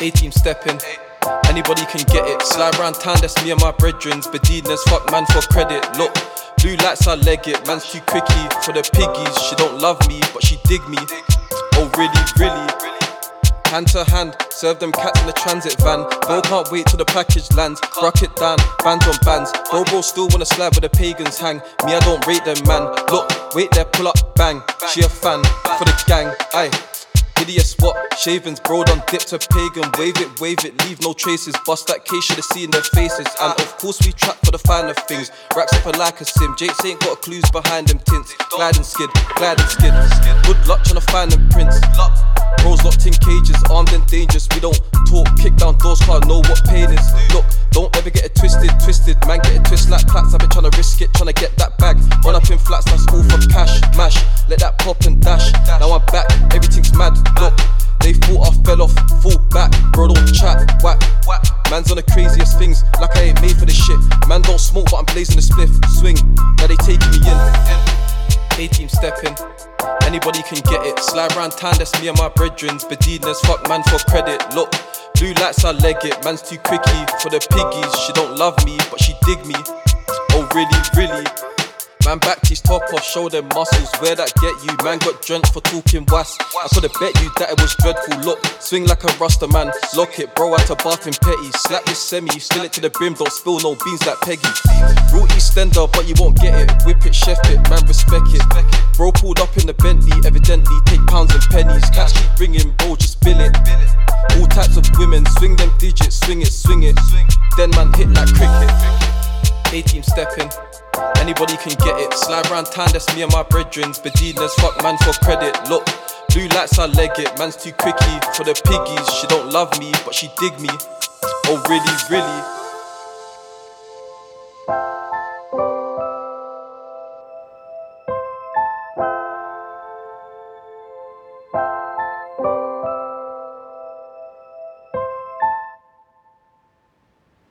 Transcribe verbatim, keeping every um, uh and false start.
A-team stepping, anybody can get it. Slide round town, that's me and my brethrens. Bedinas, fuck man for credit. Look, blue lights, I leg it. Man's too quickie for the piggies. She don't love me, but she dig me. Oh really, really? Hand to hand, serve them cats in the transit van. Bro can't wait till the package lands. Bruck it down, bands on bands. Bro bro still wanna slide where the pagans hang. Me I don't rate them man. Look, wait there, pull up, bang. She a fan for the gang, aye. Hideous what? Shavings, bro done dip to pagan. Wave it, wave it, leave no traces. Bust that case, should've seen their faces. And of course we trap for the finer things. Racks up like a sim. Jakes ain't got clues behind them tints. Glide and skid, glide and skid. Good luck tryna find them prints. Bros locked in cages, armed and dangerous. We don't talk, kick down doors, can't know what pain is. Look, don't ever get it twisted, twisted. Man get it twist like plats, I've been tryna risk it, tryna get that bag. Run up in flats, that's all for cash. Mash, let that pop and dash. Now I'm back, everything's mad. Look, they thought I fell off, fall back. Bro don't chat, whack, whack. Man's on the craziest things, like I ain't made for this shit. Man don't smoke, but I'm blazing the spliff. Swing, now they taking me in. A-team stepping, anybody can get it. Slide round town, that's me and my brethrens. Bedinas, fuck man for credit. Look, blue lights, I leg it. Man's too quickie for the piggies. She don't love me, but she dig me. Oh really, really? Man backed his top off, show them muscles. Where that get you? Man got drenched for talking was. I could've bet you that it was dreadful. Look, swing like a Rasta man. Lock it, bro, out to bath in petty. Slap this semi, fill it to the brim. Don't spill no beans like Peggy. Rule Eastender, but you won't get it. Whip it, chef it, man respect it. Bro pulled up in the Bentley, evidently take pounds and pennies. Cats keep ringing, bro just bill it. All types of women, swing them digits, swing it, swing it. Then man hit like cricket. A-team stepping, anybody can get it. Slide round town, that's me and my brethrens. Bedinas, fuck man for credit. Look, blue lights, I leg it. Man's too quickie for the piggies. She don't love me, but she dig me. Oh really, really?